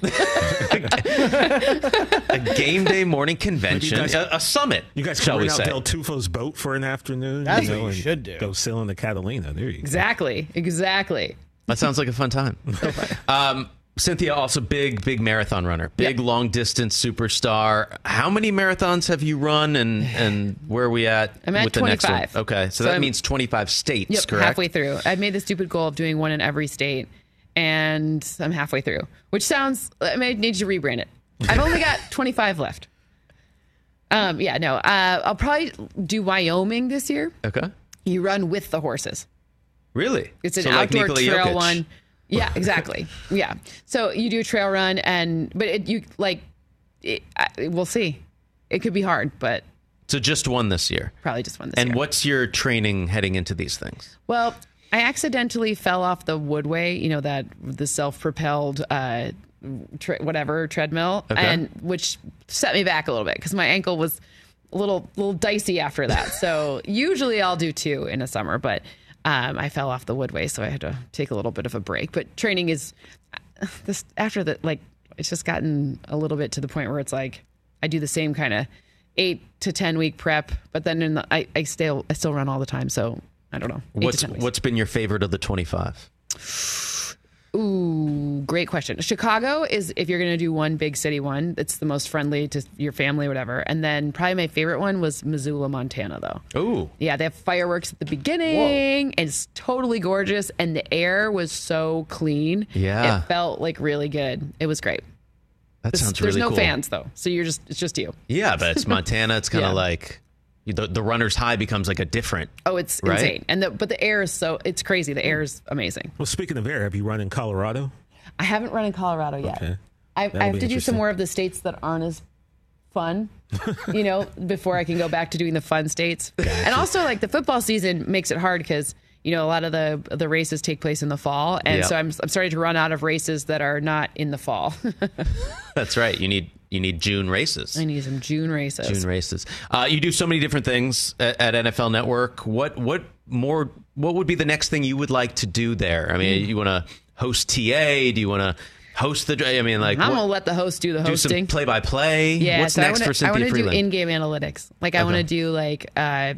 Speaker 5: A game day morning convention, a summit.
Speaker 8: You guys
Speaker 5: shall
Speaker 8: can
Speaker 5: we
Speaker 8: rent out
Speaker 5: say?
Speaker 8: Del Tufo's boat for an afternoon.
Speaker 7: That's what you should do.
Speaker 8: Go sail in the Catalina. There you go.
Speaker 6: Exactly.
Speaker 5: That sounds like a fun time.
Speaker 6: So fun.
Speaker 5: Cynthia, also big marathon runner, long distance superstar. How many marathons have you run, and where are we at?
Speaker 6: I'm at
Speaker 5: with the
Speaker 6: 25.
Speaker 5: Next one? Okay, so that means 25 states, correct?
Speaker 6: Halfway through. I've made the stupid goal of doing one in every state. and I'm halfway through, which sounds, I may need to rebrand it. I've only got 25 left. I'll probably do Wyoming this year.
Speaker 5: Okay.
Speaker 6: You run with the horses.
Speaker 5: Really?
Speaker 6: It's an
Speaker 5: so
Speaker 6: outdoor
Speaker 5: like
Speaker 6: trail
Speaker 5: Jokic.
Speaker 6: one. Yeah, exactly. Yeah. So you do a trail run we'll see. It could be hard, but.
Speaker 5: So just one this year.
Speaker 6: Probably just one this year.
Speaker 5: And what's your training heading into these things?
Speaker 6: Well, I accidentally fell off the Woodway, the self-propelled treadmill, and which set me back a little bit because my ankle was a little dicey after that. So usually I'll do 2 in a summer, but I fell off the Woodway, so I had to take a little bit of a break. But training is this after that, like it's just gotten a little bit to the point where it's like I do the same kind of 8 to 10 week prep, but then I still run all the time, so I don't know.
Speaker 5: What's been your favorite of the 25?
Speaker 6: Ooh, great question. Chicago is, if you're going to do one big city one, it's the most friendly to your family, whatever. And then probably my favorite one was Missoula, Montana, though.
Speaker 5: Ooh.
Speaker 6: Yeah, they have fireworks at the beginning.
Speaker 5: Whoa.
Speaker 6: And it's totally gorgeous. And the air was so clean.
Speaker 5: Yeah.
Speaker 6: It felt like really good. It was great.
Speaker 5: That sounds really
Speaker 6: cool.
Speaker 5: cool.
Speaker 6: There's no fans, though. So it's just you.
Speaker 5: Yeah, but it's Montana. It's kind of
Speaker 6: Yeah.
Speaker 5: like the runner's high becomes like a different.
Speaker 6: Oh, it's
Speaker 5: right?
Speaker 6: insane. But the air is it's crazy. The air is amazing.
Speaker 8: Well, speaking of air, have you run in Colorado?
Speaker 6: I haven't run in Colorado yet.
Speaker 8: Okay.
Speaker 6: I have to do some more of the states that aren't as fun, before I can go back to doing the fun states. Gotcha. And also, like, the football season makes it hard because, a lot of the races take place in the fall. And so I'm starting to run out of races that are not in the fall.
Speaker 5: That's right. You need June races.
Speaker 6: I need some June races.
Speaker 5: You do so many different things at NFL Network. What would be the next thing you would like to do there? I mean, you want to host TA? Do you want to host the? I mean, like,
Speaker 6: I'm gonna let the host do the hosting.
Speaker 5: Do some play-by-play.
Speaker 6: Yeah.
Speaker 5: What's next for Cynthia Freeland?
Speaker 6: I want to do in-game analytics. Like, I want to do like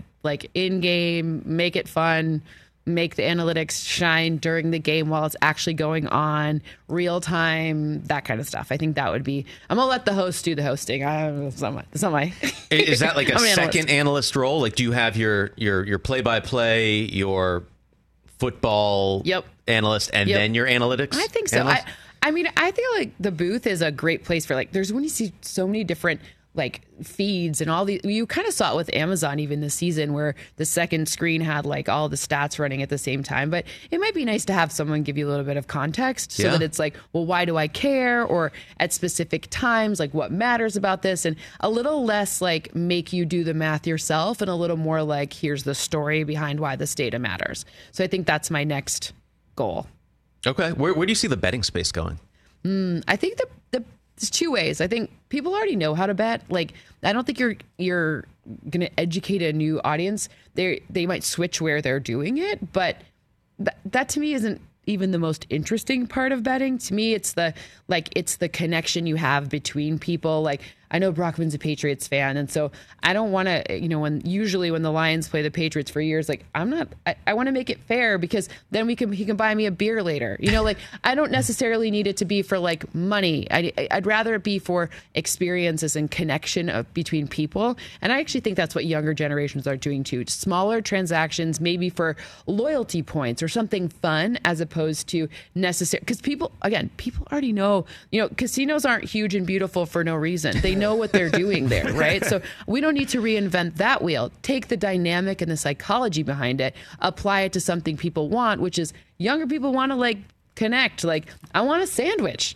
Speaker 6: in-game, make it fun. Make the analytics shine during the game while it's actually going on, real time, that kind of stuff. I think that would be. I'm gonna let the host do the hosting. It's not my.
Speaker 5: Is that like a second
Speaker 6: analyst.
Speaker 5: analyst role? Like, do you have your play-by-play, your football analyst, and then your analytics?
Speaker 6: I think so.
Speaker 5: Analyst?
Speaker 6: I mean, I think like the booth is a great place for there's when you see so many different like feeds and all the, you kind of saw it with Amazon even this season where the second screen had like all the stats running at the same time. But it might be nice to have someone give you a little bit of context so that it's like, well, why do I care? Or at specific times, like what matters about this, and a little less like make you do the math yourself and a little more like, here's the story behind why this data matters. So I think that's my next goal.
Speaker 5: Okay. Where do you see the betting space going?
Speaker 6: I think there's 2 ways. I think people already know how to bet. Like, I don't think you're going to educate a new audience. They might switch where they're doing it, but that to me isn't even the most interesting part of betting. To me, it's the connection you have between people. Like, I know Brockman's a Patriots fan, and so I don't want to, when the Lions play the Patriots for years, like I want to make it fair because then he can buy me a beer later. Like, I don't necessarily need it to be for like money. I'd rather it be for experiences and connection between people. And I actually think that's what younger generations are doing too. Smaller transactions, maybe for loyalty points or something fun, as opposed to necessary. Because people already know, casinos aren't huge and beautiful for no reason. They know what they're doing there, right? So we don't need to reinvent that wheel. Take the dynamic and the psychology behind it, apply it to something people want, which is younger people want to like connect. Like, I want a sandwich.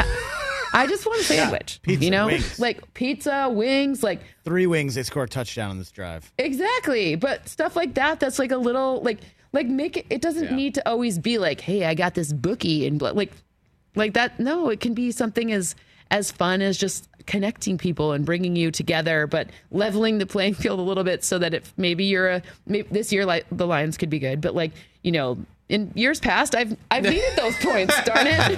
Speaker 6: I just want a sandwich.
Speaker 7: Pizza, wings.
Speaker 6: Like pizza, wings, like
Speaker 7: 3 wings. They score a touchdown on this drive.
Speaker 6: Exactly, but stuff like that. That's like a little like make it. It doesn't need to always be like, hey, I got this bookie and like that. No, it can be something as fun as just connecting people and bringing you together, but leveling the playing field a little bit so that if maybe this year like the Lions could be good, but like, in years past, I've needed those points, darn it.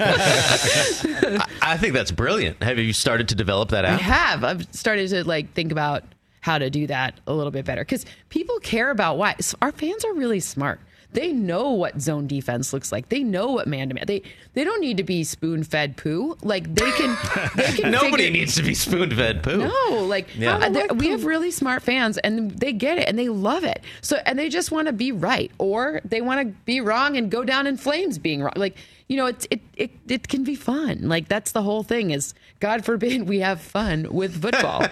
Speaker 5: I think that's brilliant. Have you started to develop that app?
Speaker 6: I have. I've started to like think about how to do that a little bit better because people care about why. Our fans are really smart. They know what zone defense looks like. They know what man-to-man. They don't need to be spoon-fed poo. Like, they can
Speaker 5: Nobody needs to be spoon-fed poo.
Speaker 6: No, like, we have really smart fans, and they get it, and they love it. So, and they just want to be right, or they want to be wrong and go down in flames being wrong. Like, you know, it can be fun. Like, that's the whole thing is, God forbid we have fun with football.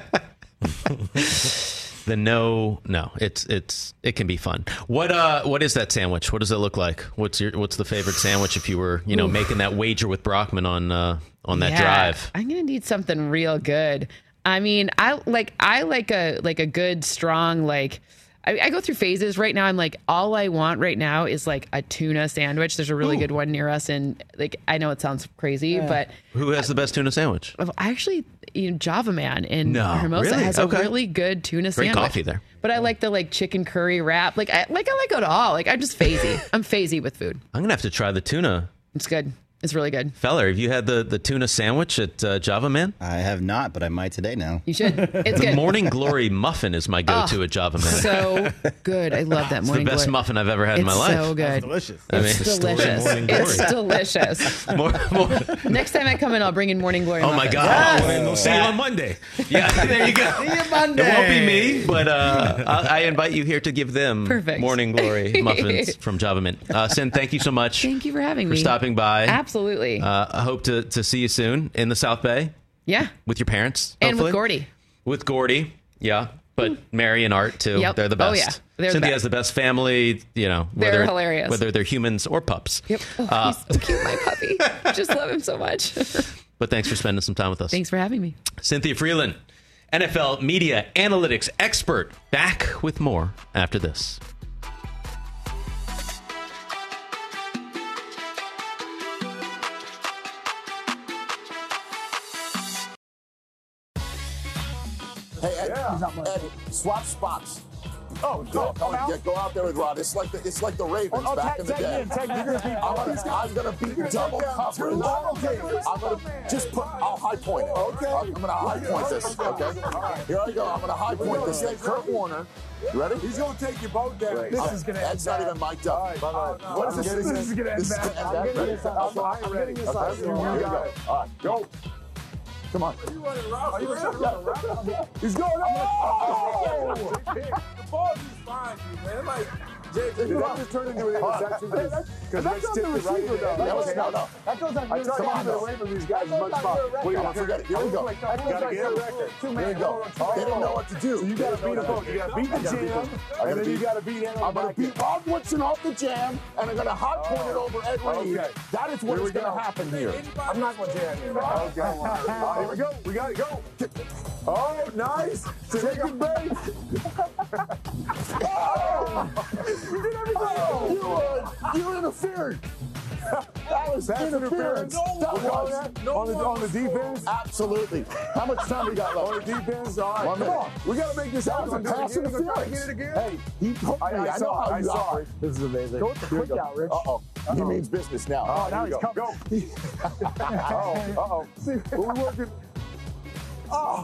Speaker 6: It can be fun. What is that sandwich? What does it look like? What's the favorite sandwich if you were, making that wager with Brockman on that drive? I'm gonna need something real good. I mean, I like a good strong, like, I go through phases right now. I'm like, all I want right now is like a tuna sandwich. There's a really good one near us, and like, I know it sounds crazy, but
Speaker 5: who has the best tuna sandwich?
Speaker 6: Actually, Java Man in Hermosa has a really good tuna sandwich.
Speaker 5: Great coffee there.
Speaker 6: But I like the chicken curry wrap. I like it all. Like, I'm just phasey. I'm phasey with food.
Speaker 5: I'm gonna have to try the tuna.
Speaker 6: It's good. It's really good.
Speaker 5: Feller, have you had the tuna sandwich at Java Man?
Speaker 9: I have not, but I might today now.
Speaker 6: You should. It's
Speaker 5: the
Speaker 6: good.
Speaker 5: Morning Glory muffin is my go-to at Java Man.
Speaker 6: So good. I love that Morning Glory.
Speaker 5: It's the best muffin I've ever had in my life.
Speaker 6: It's so good.
Speaker 7: That's delicious.
Speaker 6: It's delicious. It's delicious.
Speaker 5: More.
Speaker 6: Next time I come in, I'll bring in Morning Glory muffins.
Speaker 5: Oh, my God.
Speaker 8: We'll see you on Monday.
Speaker 5: Yeah, there you go.
Speaker 7: See you Monday.
Speaker 5: It won't be me, but I invite you here to give them Morning Glory muffins from Java Mint. Sin, thank you so much.
Speaker 6: Thank you for having me.
Speaker 5: For stopping by.
Speaker 6: Absolutely.
Speaker 5: I hope to see you soon in the South Bay.
Speaker 6: Yeah.
Speaker 5: With your parents.
Speaker 6: And
Speaker 5: hopefully.
Speaker 6: with Gordy.
Speaker 5: With Gordy, yeah. But Mary and Art, too.
Speaker 6: Yep.
Speaker 5: They're the best.
Speaker 6: Oh, yeah. They're
Speaker 5: Cynthia
Speaker 6: the best.
Speaker 5: has the best family,
Speaker 6: They're hilarious.
Speaker 5: Whether they're humans or pups.
Speaker 6: Yep. Oh, he's so cute, my puppy. Just love him so much.
Speaker 5: But thanks for spending some time with us.
Speaker 6: Thanks for having me.
Speaker 5: Cynthia Freeland, NFL media analytics expert, back with more after this.
Speaker 10: Hey, Ed, swap spots.
Speaker 11: Oh, go
Speaker 10: out there with Rod. It's like the Ravens back in the day. I'm gonna beat double coverage. I'll high point it. Okay. I'm gonna high point this. Okay. Here I go. I'm gonna high point this thing. Kurt Warner. You ready?
Speaker 11: He's gonna take you both down. This is gonna end.
Speaker 10: Ed's not even mic'd up.
Speaker 11: What is this? This is gonna end bad. I'm getting this out. Here we go.
Speaker 10: All right, go. Come on.
Speaker 11: Are you running around? He's going. Oh! The ball is fine, man. Like, did that just turn into an interception? Because Rich tipped it right in there.
Speaker 10: No.
Speaker 11: That feels like you're taking it away from these guys as much fun.
Speaker 10: What do you want? Forget it. Here we go.
Speaker 11: Gotta get a record.
Speaker 10: Here we go. They didn't know what to do.
Speaker 11: So you gotta beat a boat. You gotta beat the jam, and then you gotta beat him.
Speaker 10: I'm gonna beat Rod Woodson off the jam, and I'm gonna hot point it over Ed Reed. That is what is gonna happen here.
Speaker 11: I'm not gonna jam you. Okay. Here we go. We gotta go. Oh, nice. Chicken bait. You did everything.
Speaker 10: You interfered. That was interference.
Speaker 11: On the defense?
Speaker 10: Absolutely. How much time we got left?
Speaker 11: On the defense? All right.
Speaker 10: 1 minute.
Speaker 11: Come on. We got to make this happen.
Speaker 10: That was a pass interference.
Speaker 11: Get it again?
Speaker 10: Hey, he told me. I know how you operate.
Speaker 11: This is amazing. Go with the quick out, Rich.
Speaker 10: Uh-oh. He means business now.
Speaker 11: Oh, now he's coming. Go. Uh-oh. See, we're working. Oh!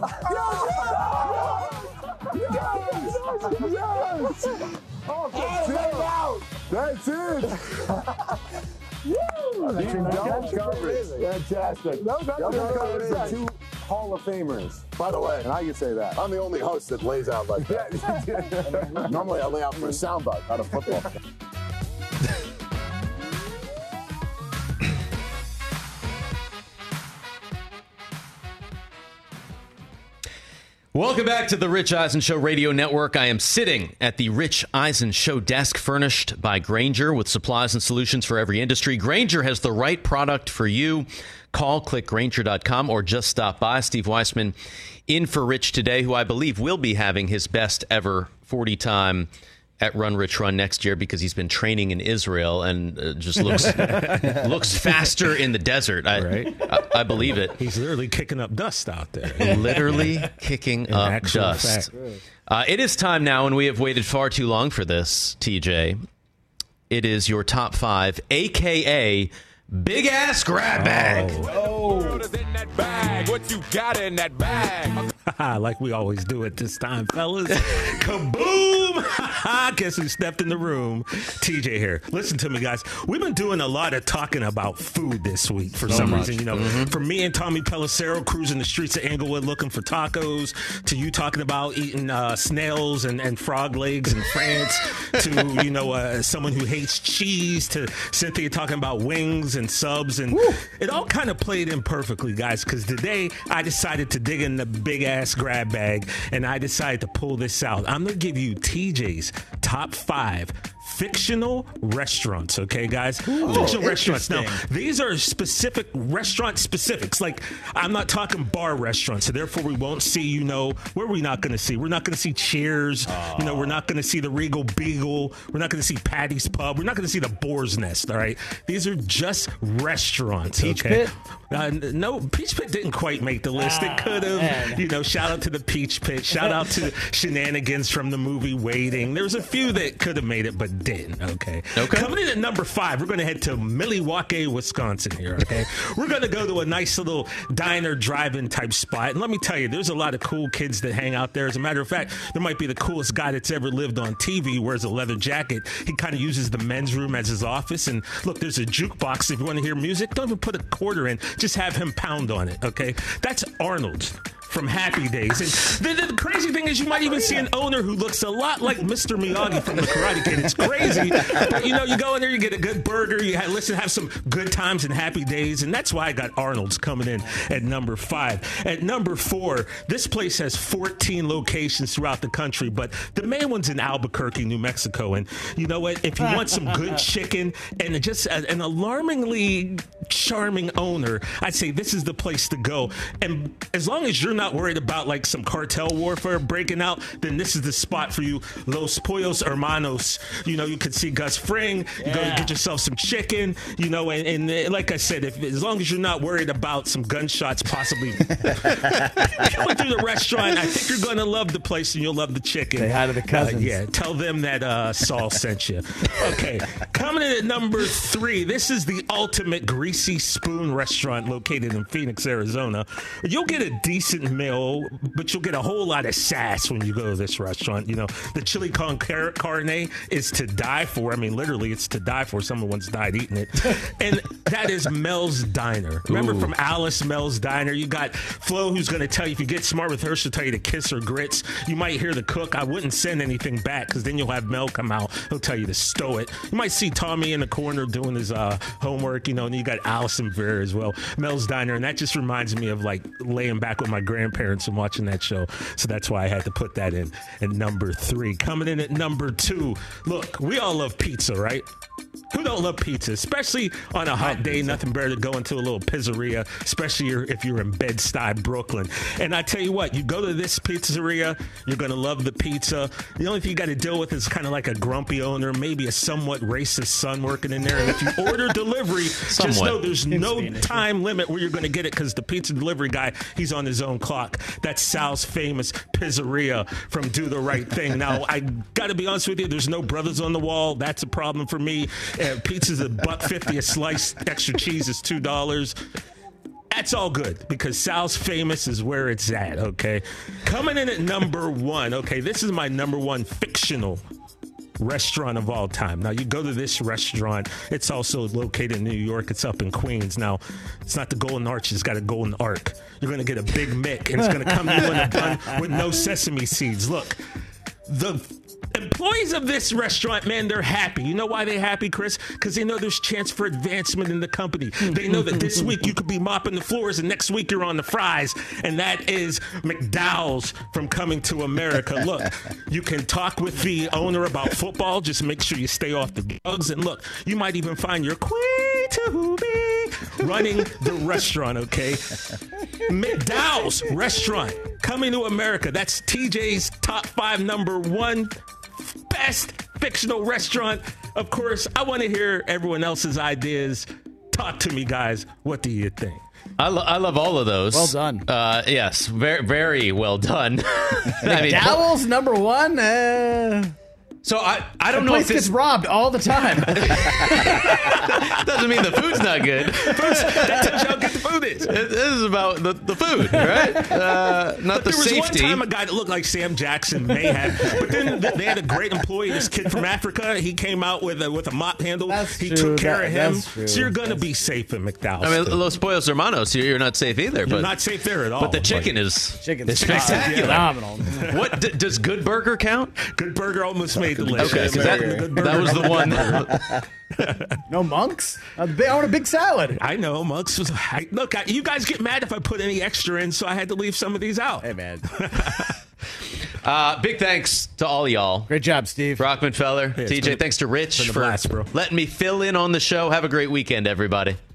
Speaker 11: Yes! Oh, that's it! Double coverage. Fantastic. Double coverage. 2 Hall of Famers.
Speaker 10: By the way,
Speaker 11: and I can say that.
Speaker 10: I'm the only host that lays out like that. Normally I lay out for a soundbite, not a football.
Speaker 5: Welcome back to the Rich Eisen Show Radio Network. I am sitting at the Rich Eisen Show desk furnished by Grainger with supplies and solutions for every industry. Grainger has the right product for you. Call, click Grainger.com, or just stop by. Steve Weissman in for Rich today, who I believe will be having his best ever 40 time at Run Rich Run next year because he's been training in Israel and just looks faster in the desert. I believe it.
Speaker 8: He's literally kicking up dust out there.
Speaker 5: Literally kicking up dust. It is time now, and we have waited far too long for this, TJ. It is your top 5, a.k.a. Big Ass Grab Bag.
Speaker 12: What you got in that bag?
Speaker 8: Like we always do at this time, fellas. Kaboom! Guess who stepped in the room? TJ here. Listen to me, guys. We've been doing a lot of talking about food this week for some reason. You know, from me and Tommy Pelissero cruising the streets of Englewood looking for tacos, to you talking about eating snails and frog legs in France, to, you know, someone who hates cheese, to Cynthia talking about wings and subs. And it all kind of played in perfectly, guys, because today I decided to dig in the big-ass grab bag, and I decided to pull this out. I'm going to give you TJ's top 5 fictional restaurants, okay, guys? Fictional restaurants. Now, these are specific restaurant specifics. Like, I'm not talking bar restaurants, so therefore we won't see, you know, where are we not going to see? We're not going to see Cheers. You know, we're not going to see the Regal Beagle. We're not going to see Patty's Pub. We're not going to see the Boar's Nest, all right? These are just restaurants,
Speaker 7: Peach
Speaker 8: okay?
Speaker 7: Pit?
Speaker 8: No, Peach Pit didn't quite make the list. It could have. You know, shout out to the Peach Pit. Shout out to Shenanigans from the movie Waiting. There's a few that could have made it, but didn't. Okay. Coming in at number 5, we're going to head to Milwaukee, Wisconsin here. Okay. We're going to go to a nice little diner drive-in type spot. And let me tell you, there's a lot of cool kids that hang out there. As a matter of fact, there might be the coolest guy that's ever lived on TV. He wears a leather jacket. He kind of uses the men's room as his office. And look, there's a jukebox. If you want to hear music, don't even put a quarter in. Just have him pound on it. Okay. That's Arnold's from Happy Days. And the crazy thing is, you might even see an owner who looks a lot like Mr. Miyagi from The Karate Kid. It's crazy. But, you know, you go in there, you get a good burger, you have some good times and Happy Days, and that's why I got Arnold's coming in at number 5. At number 4, this place has 14 locations throughout the country, but the main one's in Albuquerque, New Mexico. And you know what? If you want some good chicken and just an alarmingly charming owner, I'd say this is the place to go. And as long as you're not worried about like some cartel warfare breaking out, then this is the spot for you. Los Pollos Hermanos. You know, you could see Gus Fring. You go get yourself some chicken. You know, and like I said, as long as you're not worried about some gunshots possibly going through the restaurant, I think you're going to love the place and you'll love the chicken.
Speaker 7: Say hi to the cousins.
Speaker 8: Yeah, tell them that Saul sent you. Okay, coming in at number 3, this is the ultimate Greasy Spoon restaurant located in Phoenix, Arizona. You'll get a decent meal, but you'll get a whole lot of sass when you go to this restaurant. You know, the chili con carne is to die for. I mean, literally, it's to die for. Someone once died eating it. And that is Mel's Diner. Remember from Alice, Mel's Diner? You got Flo, who's going to tell you, if you get smart with her, she'll tell you to kiss her grits. You might hear the cook. I wouldn't send anything back, because then you'll have Mel come out. He'll tell you to stow it. You might see Tommy in the corner doing his homework, you know, and you got Allison Vera as well. Mel's Diner. And that just reminds me of like laying back with my grandparents and watching that show. So that's why I had to put that in at number 3. Coming in at number 2. Look, we all love pizza, right? Who don't love pizza? Especially on a hot day, nothing better than going to a little pizzeria, especially if you're in Bed-Stuy, Brooklyn. And I tell you what, you go to this pizzeria, you're going to love the pizza. The only thing you got to deal with is kind of like a grumpy owner, maybe a somewhat racist son working in there. And if you order delivery, just know there's no time limit where you're going to get it, because the pizza delivery guy, he's on his own clock. That's Sal's famous pizzeria from Do the Right Thing. Now, I got to be honest with you, there's no brothers on the wall. That's a problem for me. Pizza's $1.50 a slice. Extra cheese is $2. That's all good, because Sal's Famous is where it's at, okay? Coming in at number 1, okay, this is my number 1 fictional restaurant of all time. Now, you go to this restaurant, it's also located in New York. It's up in Queens. Now, it's not the Golden Arch, it's got a Golden Arc. You're going to get a Big Mick, and it's going to come to you in a bun with no sesame seeds. Look, the employees of this restaurant, man, they're happy. You know why they're happy, Chris? Because they know there's chance for advancement in the company. They know that this week you could be mopping the floors and next week you're on the fries. And that is McDowell's from Coming to America. Look, you can talk with the owner about football. Just make sure you stay off the drugs. And look, you might even find your queen to be running the restaurant, okay? McDowell's Restaurant, Coming to America. That's TJ's top 5 number 1 best fictional restaurant. Of course, I want to hear everyone else's ideas. Talk to me, guys. What do you think?
Speaker 5: I love all of those.
Speaker 7: Well done.
Speaker 5: Yes, very, very well done.
Speaker 7: McDowell's number 1?
Speaker 5: So I don't know
Speaker 7: place
Speaker 5: if this
Speaker 7: gets robbed all the time.
Speaker 5: doesn't mean the food's not good.
Speaker 8: That's how good the food is.
Speaker 5: This is about the food, right? Not the
Speaker 8: There was
Speaker 5: safety.
Speaker 8: one time a guy that looked like Sam Jackson may have, but then they had a great employee, this kid from Africa. He came out with a mop handle. He took care of him. So you're going to be safe in McDowell's.
Speaker 5: I mean, Los Pollos Hermanos, you're not safe either.
Speaker 8: You're
Speaker 5: But
Speaker 8: not safe there at all.
Speaker 5: But the chicken is spectacular.
Speaker 7: Phenomenal.
Speaker 5: What does Good Burger count?
Speaker 8: Good Burger almost made the list.
Speaker 5: Okay, 'cause that was the one.
Speaker 7: No Monks? I want a big salad.
Speaker 8: I know Monks was. Look, you guys get mad if I put any extra in, so I had to leave some of these out.
Speaker 7: Hey, man.
Speaker 5: Big thanks to all y'all.
Speaker 7: Great job, Steve.
Speaker 5: Brockman Feller, TJ. Thanks to Rich for letting me fill in on the show. Have a great weekend, everybody.